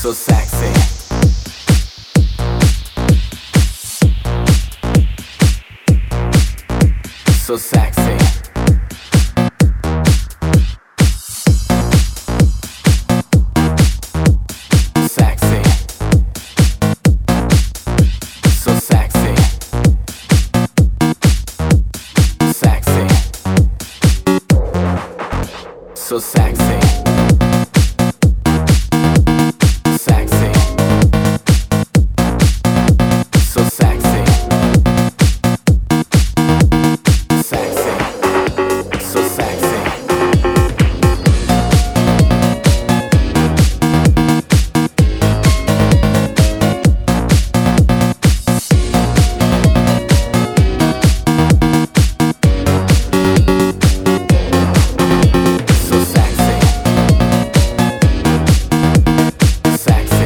so sexy. So sexy. Sexy. So sexy. Sexy. So sexy. Sexy. So sexy. Sexy. So sexy. So sexy. Sexy.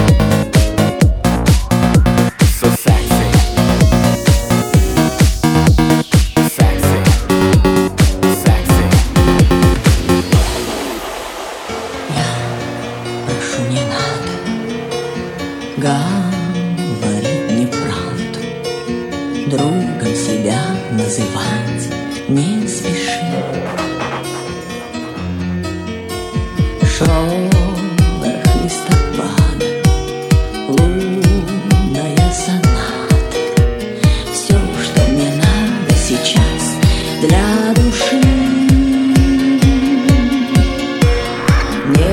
So sexy. Sexy. Sexy. Прошу, не надо говорить неправду, другом себя называть не спеши. Шорох листопада, лунная соната, все, что мне надо сейчас для души. Не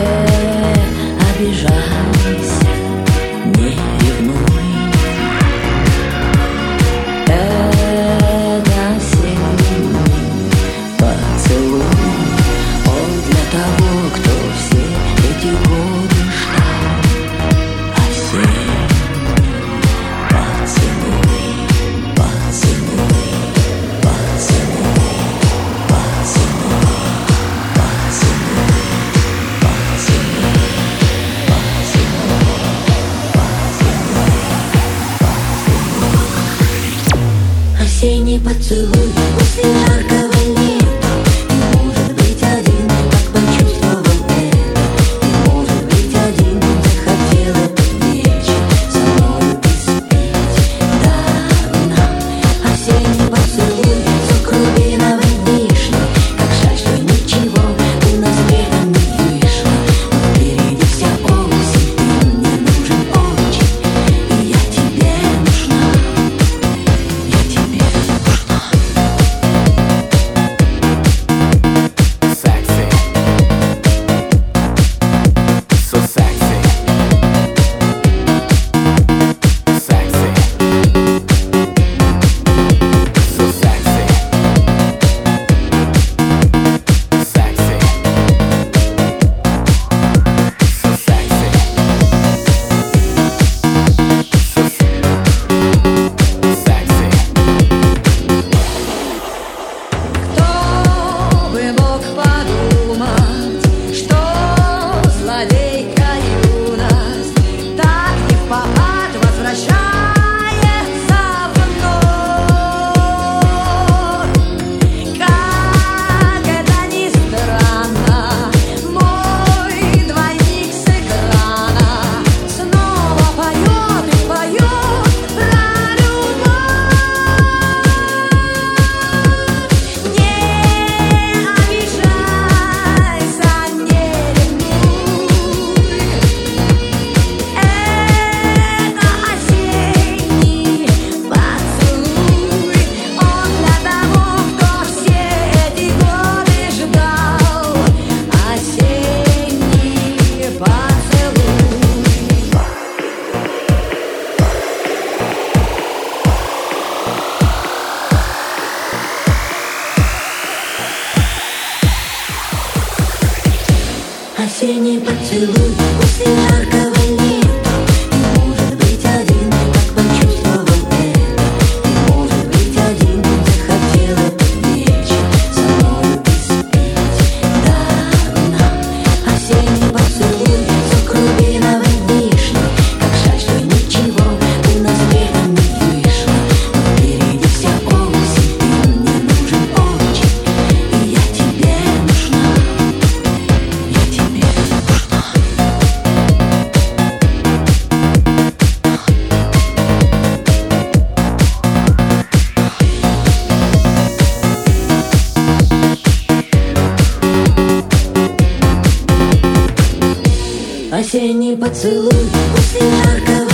обижайся, не ревнуй. Это осенний поцелуй. Он для того, кто все эти годы ждал. Осенний поцелуй, поцелуй, поцелуй, поцелуй, поцелуй. Осенний поцелуй после жаркого лета. Не может быть один, как почувствовал это. Не может быть один, захотел этот вечер со мною испить до дна. Осенний поцелуй, сок рубиновой вишни. Как жаль, что ничего у нас летом не вышло. Но впереди вся осень, ты мне нужен очень. И я тебе нужна. Я тебе нужна. Sexy. So sexy. Sexy. So sexy. Sexy. So sexy. Sexy. Кто бы мог подумать, что злодейка юность так невпопад возвращается вновь. Как это ни странно, мой двойник с экрана снова поет и поет про любовь. Не обижайся, не ревнуй. Это осенний поцелуй. Он для того, кто все эти годы ждал. Осенний поцелуй. Осенний поцелуй после жаркого лета. Не может быть один, как почувствовал это. Не может быть один, захотел этот вечер со мною испить до дна. Осенний поцелуй, сок рубиновой вишни. Как жаль, что ничего у нас летом не вышло. Но впереди вся осень, ты мне нужен очень. И я тебе нужна. Я тебе нужна. Осенний поцелуй после жаркого